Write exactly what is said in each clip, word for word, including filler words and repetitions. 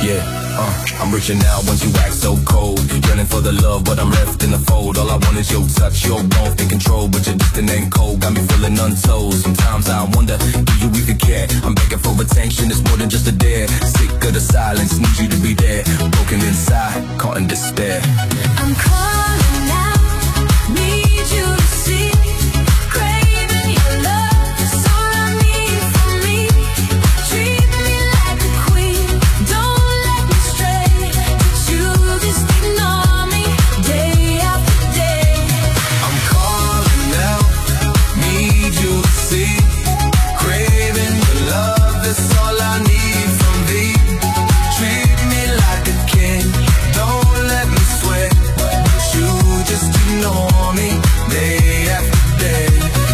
Yeah, uh, I'm reaching out once you act so cold. Yearning for the love, but I'm left in the fold. All I want is your touch, your warmth and control. But you're distant and cold, got me feeling untold. Sometimes I wonder, do you even care? I'm begging for attention, it's more than just a dare. Sick of the silence, need you to be there. Broken inside, caught in despair. I'm calling out, need you to see. Craving your love, that's all I need from me. Treat me like a queen, don't let me stray. But you just ignore me, day after day. I'm calling out, need you to see. Craving your love, that's all I need from thee. Treat me like a king, don't let me sweat. But you just ignore me, day after day.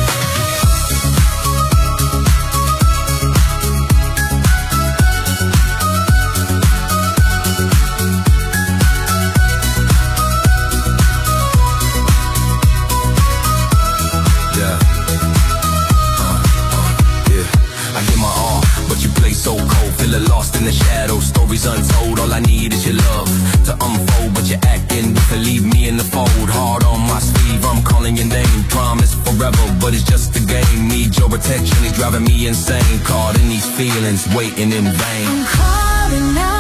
Yeah. Uh, uh, yeah. I give my all, but you play so cold. Feeling lost in the shadows, stories untold. All I need is your love to unfold, but you're acting to leave me in the fold. Hard on my sleeve, I'm calling your name. Promise forever, but it's just a game. Need your attention, it's driving me insane. Caught in these feelings, waiting in vain. I'm calling out.